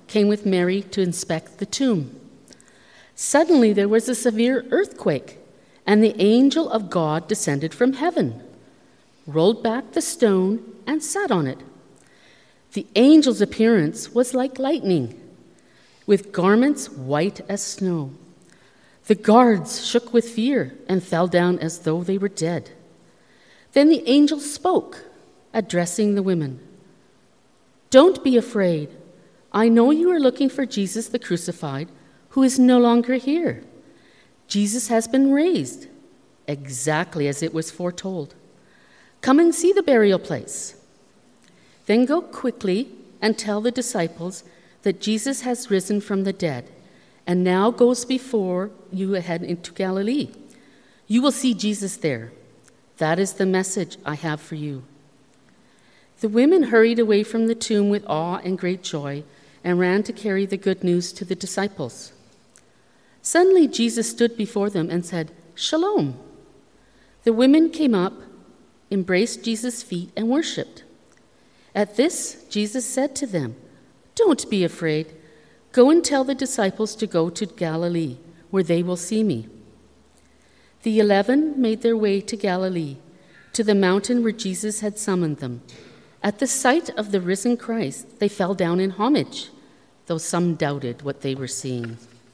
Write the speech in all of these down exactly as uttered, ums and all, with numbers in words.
came with Mary to inspect the tomb. Suddenly there was a severe earthquake, and the angel of God descended from heaven, rolled back the stone, and sat on it. The angel's appearance was like lightning, with garments white as snow. The guards shook with fear and fell down as though they were dead. Then the angel spoke, addressing the women. "Don't be afraid. I know you are looking for Jesus the crucified, who is no longer here. Jesus has been raised, exactly as it was foretold. Come and see the burial place. Then go quickly and tell the disciples that Jesus has risen from the dead and now goes before you ahead into Galilee. You will see Jesus there. That is the message I have for you." The women hurried away from the tomb with awe and great joy and ran to carry the good news to the disciples. Suddenly Jesus stood before them and said, "Shalom." The women came up, embraced Jesus' feet, and worshipped. At this, Jesus said to them, "Don't be afraid. Go and tell the disciples to go to Galilee, where they will see me." The eleven made their way to Galilee, to the mountain where Jesus had summoned them. At the sight of the risen Christ, they fell down in homage, though some doubted what they were seeing.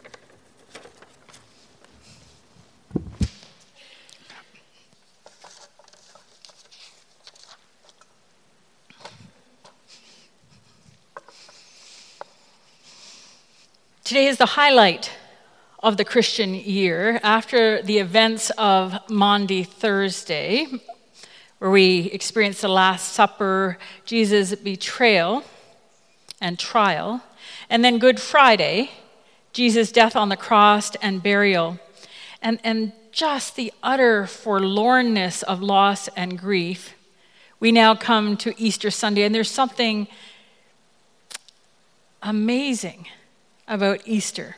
Today is the highlight of the Christian year after the events of Maundy Thursday, where we experienced the Last Supper, Jesus' betrayal and trial, and then Good Friday, Jesus' death on the cross and burial, and, and just the utter forlornness of loss and grief. We now come to Easter Sunday, and there's something amazing about Easter.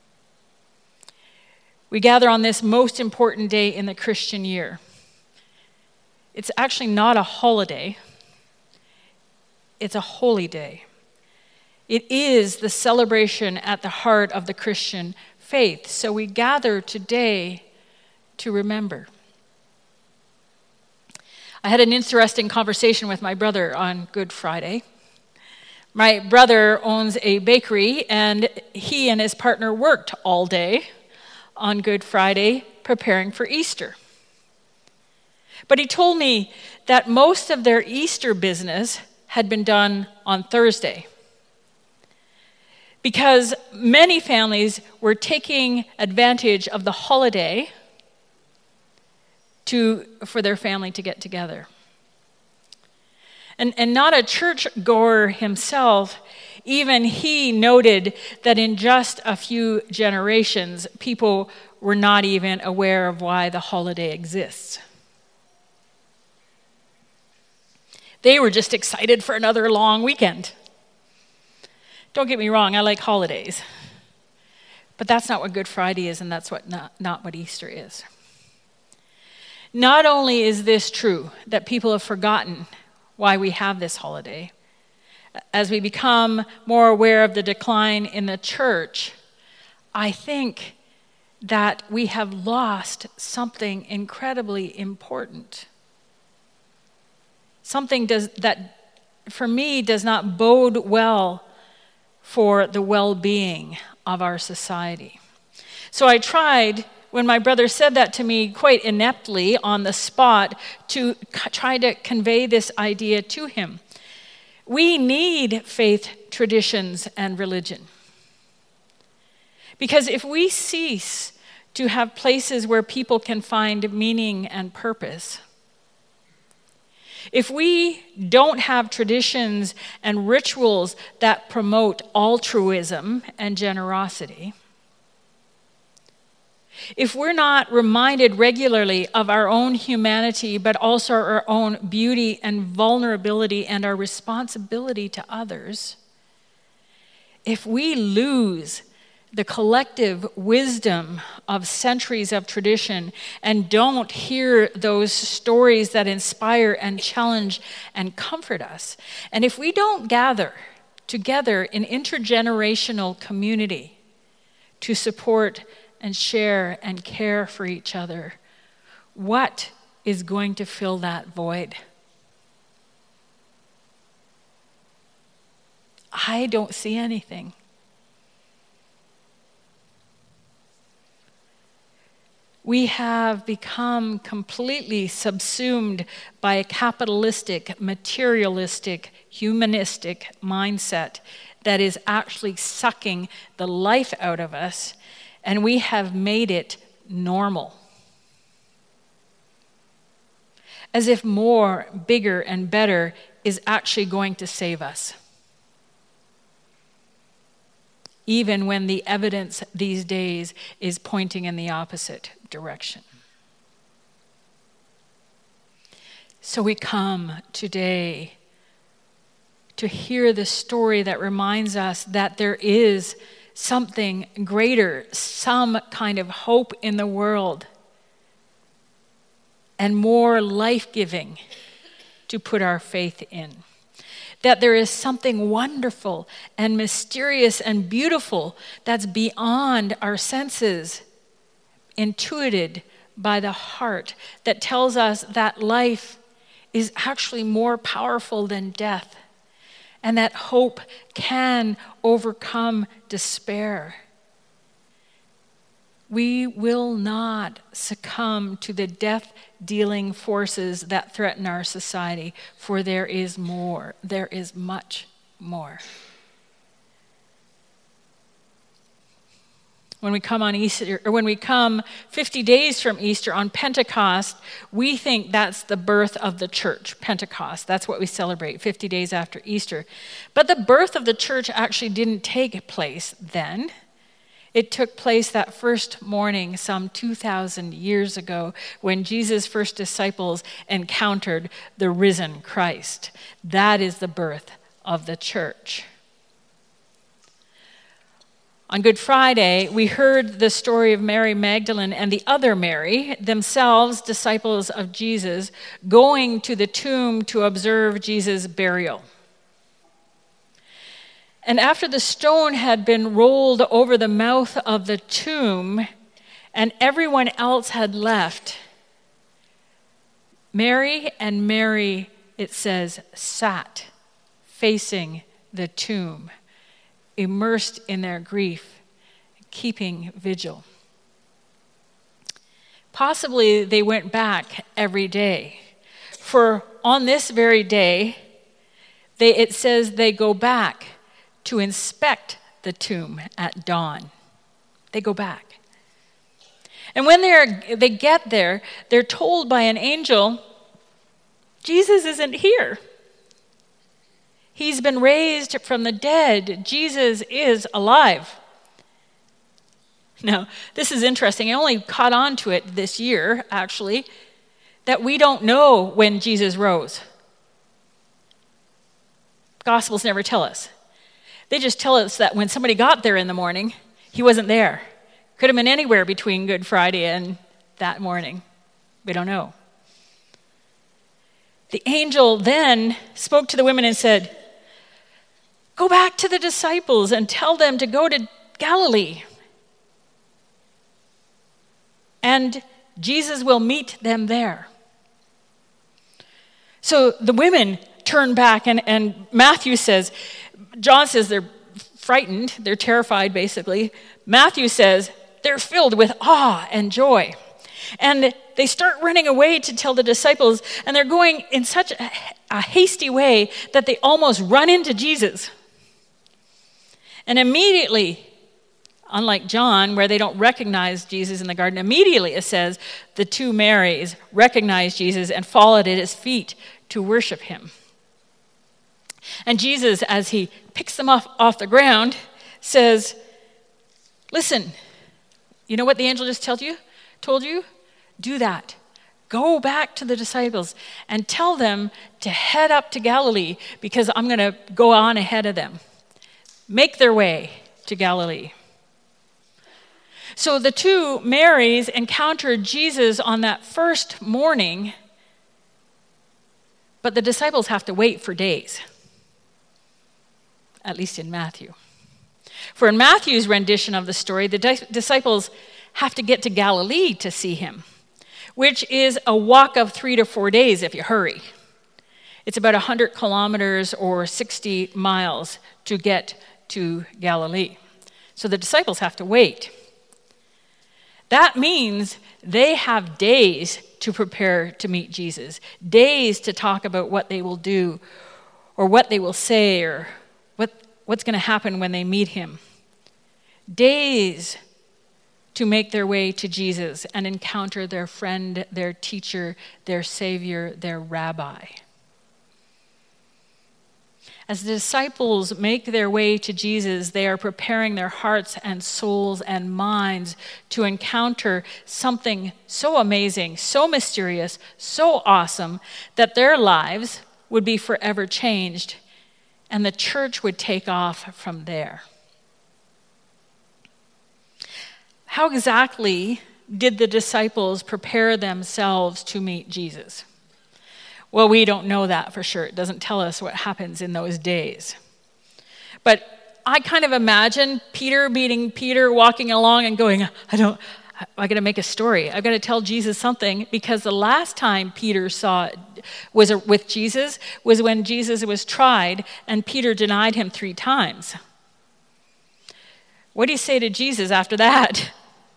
We gather on this most important day in the Christian year. It's actually not a holiday. It's a holy day. It is the celebration at the heart of the Christian faith. So we gather today to remember. I had an interesting conversation with my brother on Good Friday. My brother owns a bakery, and he and his partner worked all day on Good Friday preparing for Easter. But he told me that most of their Easter business had been done on Thursday, because many families were taking advantage of the holiday to for their family to get together. And, and not a church-goer himself, even he noted that in just a few generations, people were not even aware of why the holiday exists. They were just excited for another long weekend. Don't get me wrong, I like holidays. But that's not what Good Friday is, and that's what not, not what Easter is. Not only is this true, that people have forgotten why we have this holiday, as we become more aware of the decline in the church, I think that we have lost something incredibly important. Something does, that, for me, does not bode well for the well-being of our society. So I tried, when my brother said that to me quite ineptly on the spot, to c- try to convey this idea to him. We need faith, traditions, and religion. Because if we cease to have places where people can find meaning and purpose, if we don't have traditions and rituals that promote altruism and generosity, if we're not reminded regularly of our own humanity, but also our own beauty and vulnerability and our responsibility to others, if we lose the collective wisdom of centuries of tradition and don't hear those stories that inspire and challenge and comfort us, and if we don't gather together in intergenerational community to support and share and care for each other, what is going to fill that void? I don't see anything. We have become completely subsumed by a capitalistic, materialistic, humanistic mindset that is actually sucking the life out of us, and we have made it normal. As if more, bigger, and better is actually going to save us. Even when the evidence these days is pointing in the opposite direction. So we come today to hear the story that reminds us that there is something greater, some kind of hope in the world, and more life-giving to put our faith in. That there is something wonderful and mysterious and beautiful that's beyond our senses, intuited by the heart, that tells us that life is actually more powerful than death, and that hope can overcome despair. We will not succumb to the death-dealing forces that threaten our society, for there is more. There is much more. When we come on Easter, or when we come fifty days from Easter on Pentecost, we think that's the birth of the church, Pentecost. That's what we celebrate, fifty days after Easter. But the birth of the church actually didn't take place then. It took place that first morning some two thousand years ago when Jesus' first disciples encountered the risen Christ. That is the birth of the church. On Good Friday, we heard the story of Mary Magdalene and the other Mary, themselves disciples of Jesus, going to the tomb to observe Jesus' burial. And after the stone had been rolled over the mouth of the tomb and everyone else had left, Mary and Mary, it says, sat facing the tomb, immersed in their grief, keeping vigil. Possibly they went back every day, for on this very day, they, it says they go back to inspect the tomb at dawn. They go back. And when they're, they get there, they're told by an angel, Jesus isn't here. He's been raised from the dead. Jesus is alive. Now, this is interesting. I only caught on to it this year, actually, that we don't know when Jesus rose. Gospels never tell us. They just tell us that when somebody got there in the morning, he wasn't there. Could have been anywhere between Good Friday and that morning. We don't know. The angel then spoke to the women and said, go back to the disciples and tell them to go to Galilee. And Jesus will meet them there. So the women turn back, and, and Matthew says, John says they're frightened, they're terrified basically. Matthew says they're filled with awe and joy. And they start running away to tell the disciples, and they're going in such a, a hasty way that they almost run into Jesus. And immediately, unlike John, where they don't recognize Jesus in the garden, immediately it says the two Marys recognized Jesus and followed at his feet to worship him. And Jesus, as he picks them off, off the ground, says, listen, you know what the angel just told you? Told you? Do that. Go back to the disciples and tell them to head up to Galilee because I'm going to go on ahead of them. Make their way to Galilee. So the two Marys encountered Jesus on that first morning, but the disciples have to wait for days. at least in Matthew. For in Matthew's rendition of the story, the di- disciples have to get to Galilee to see him, which is a walk of three to four days if you hurry. It's about one hundred kilometers or sixty miles to get to Galilee. So the disciples have to wait. That means they have days to prepare to meet Jesus, days to talk about what they will do or what they will say or what, what's going to happen when they meet him. Days to make their way to Jesus and encounter their friend, their teacher, their savior, their rabbi. As the disciples make their way to Jesus, they are preparing their hearts and souls and minds to encounter something so amazing, so mysterious, so awesome, that their lives would be forever changed, and the church would take off from there. How exactly did the disciples prepare themselves to meet Jesus? Well, we don't know that for sure. It doesn't tell us what happens in those days. But I kind of imagine Peter being Peter, walking along and going, I don't, I got to make a story. I've got to tell Jesus something, because the last time Peter saw was with Jesus was when Jesus was tried and Peter denied him three times. What do you say to Jesus after that?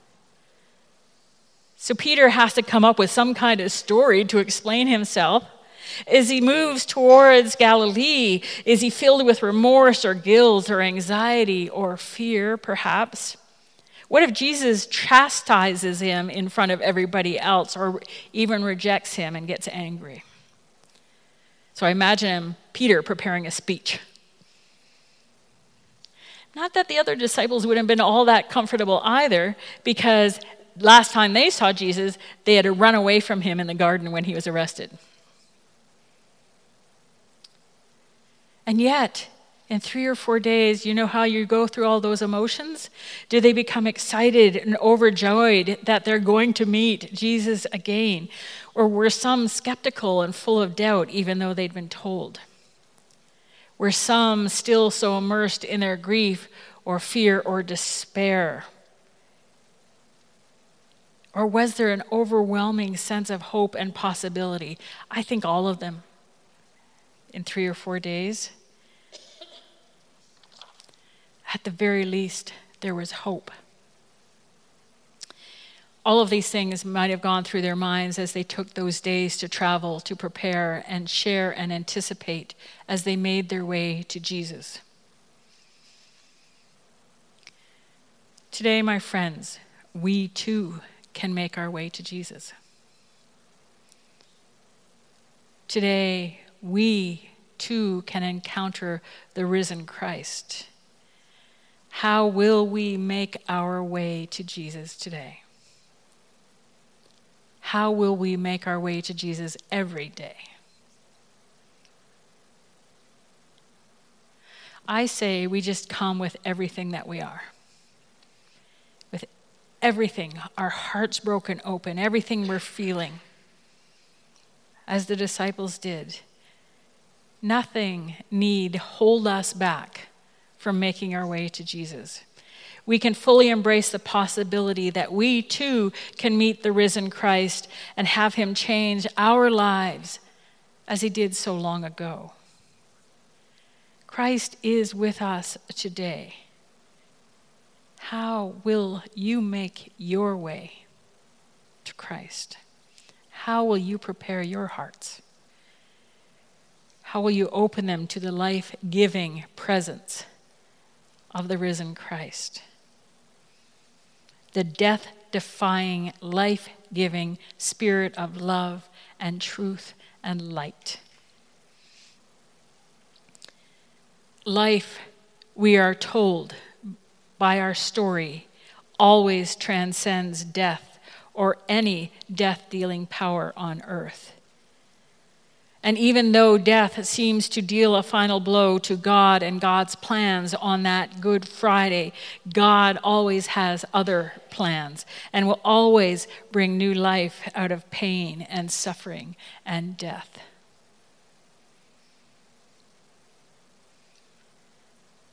So Peter has to come up with some kind of story to explain himself. As he moves towards Galilee, is he filled with remorse or guilt or anxiety or fear, perhaps? What if Jesus chastises him in front of everybody else, or even rejects him and gets angry? So I imagine him, Peter, preparing a speech. Not that the other disciples would have been all that comfortable either, because last time they saw Jesus, they had to run away from him in the garden when he was arrested. And yet, in three or four days, you know how you go through all those emotions? Do they become excited and overjoyed that they're going to meet Jesus again? Or were some skeptical and full of doubt, even though they'd been told? Were some still so immersed in their grief or fear or despair? Or was there an overwhelming sense of hope and possibility? I think all of them in three or four days. At the very least, there was hope. All of these things might have gone through their minds as they took those days to travel, to prepare and share and anticipate as they made their way to Jesus. Today, my friends, we too can make our way to Jesus. Today, we too can encounter the risen Christ. How will we make our way to Jesus today? How will we make our way to Jesus every day? I say we just come with everything that we are. With everything, our hearts broken open, everything we're feeling, as the disciples did. Nothing need hold us back from making our way to Jesus. We can fully embrace the possibility that we too can meet the risen Christ and have him change our lives as he did so long ago. Christ is with us today. How will you make your way to Christ? How will you prepare your hearts? How will you open them to the life-giving presence of the risen Christ? The death-defying, life-giving spirit of love and truth and light. Life, we are told by our story, always transcends death or any death-dealing power on earth. And even though death seems to deal a final blow to God and God's plans on that Good Friday, God always has other plans and will always bring new life out of pain and suffering and death.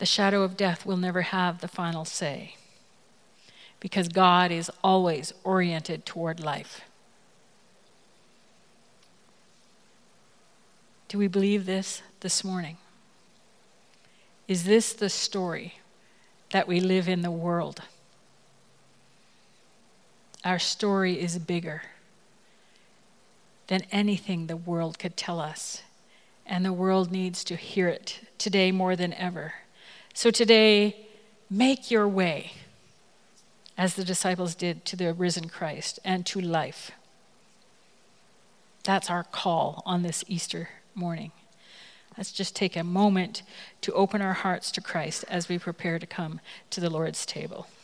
the shadow of death will never have the final say, because God is always oriented toward life. Do we believe this this morning? Is this the story that we live in the world? Our story is bigger than anything the world could tell us, and the world needs to hear it today more than ever. So today, make your way, as the disciples did, to the risen Christ and to life. That's our call on this Easter morning. Let's just take a moment to open our hearts to Christ as we prepare to come to the Lord's table.